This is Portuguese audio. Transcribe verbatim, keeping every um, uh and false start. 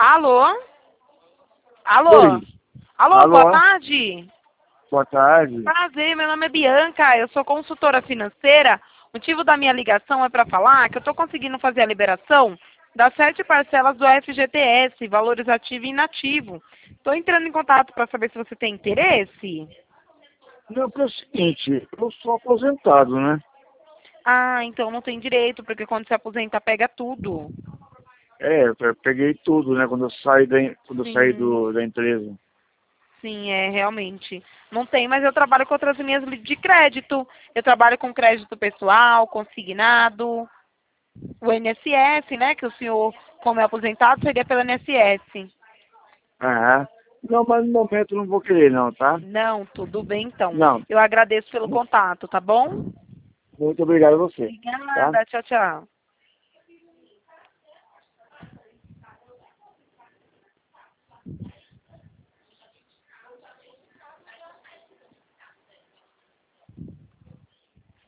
Alô? Alô? Oi. Alô, Alô? boa tarde. Boa tarde. Prazer, meu nome é Bianca, eu sou consultora financeira. O motivo da minha ligação é para falar que eu estou conseguindo fazer a liberação das sete parcelas do F G T S, valores ativo e inativo. Estou entrando em contato para saber se você tem interesse. Não, porque é o seguinte, eu sou aposentado, né? Ah, então não tem direito, porque quando se aposenta pega tudo. É, eu peguei tudo, né? Quando eu saí da, quando eu saí Sim, do, da empresa. sim, é, realmente. Não tem, mas eu trabalho com outras linhas de crédito. Eu trabalho com crédito pessoal, consignado, o I N S S, né? Que o senhor, como é aposentado, seria pelo I N S S. Aham. Não, mas no momento eu não vou querer não, tá? Não, tudo bem então. Não. Eu agradeço pelo contato, tá bom? Muito obrigado a você, tá? Obrigada, tchau, tchau.